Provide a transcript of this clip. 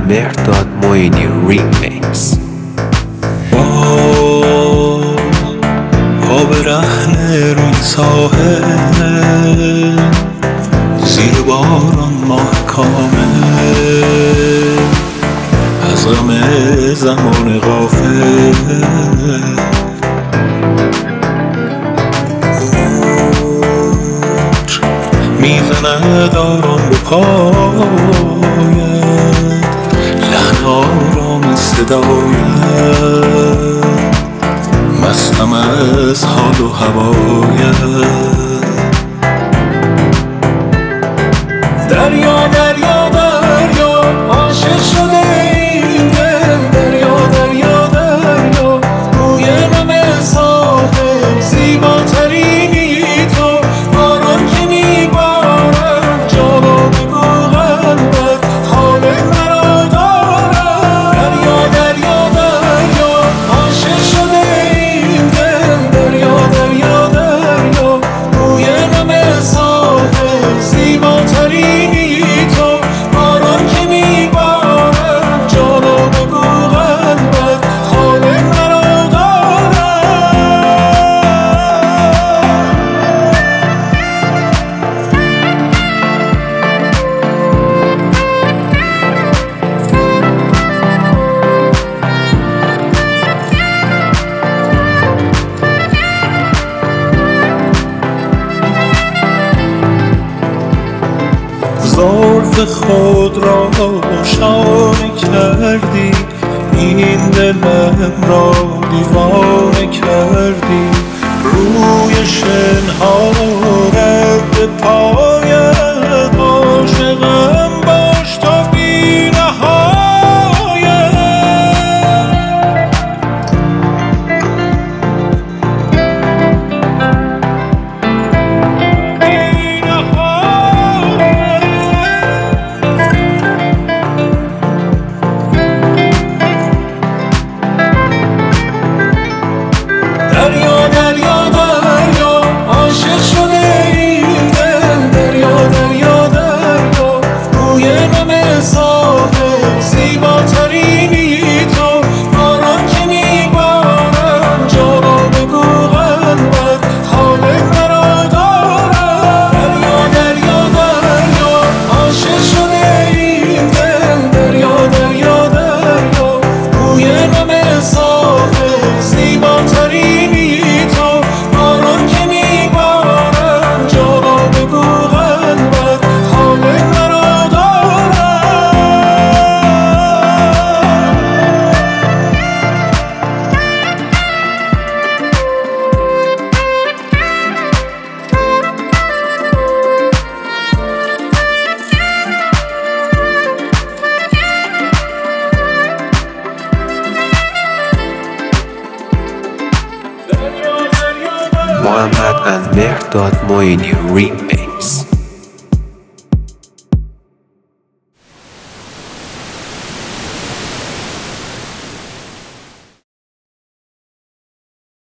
مهرداد معینی ریمیکس. پا برهنه روی ساحل، زیر باران ماه کامل، از غم زمان غافل موج میزند آرام به پایت، لحن آرام صدایت، مستم از حال و هوایت. دریا دریا دریا عاشق شده این دل، دریا دریا دریا روی نم ساحل، زیباترینی تو، باران که میبارد جا رو بگو قلبت حال مرا دارد. دریا دریا دریا عاشق شده این دل، دریا دریا دریا روی نم ساحل، زیباترینی تو، باران که میبارد جا رو بگو قلبت حال مرا زلف خود را شانه کردی، این دلم را دیوانه کردی، روی شنها رد پایت، عاشقم باش تا بی نهایت. دریا دریا دریا عاشق شده این دل، دریا دریا دریا روی نم ساحل، زیباترینی تو، باران که میبارد جا رو بگو قلبت حال مرا دارد. دریا دریا دریا عاشق شده این دل، دریا دریا دریا روی نم ساحل، زیباترینی تو، باران که میبارد جا رو بگو قلبت حال مرا محمد and مهرداد معینی ریمیکس.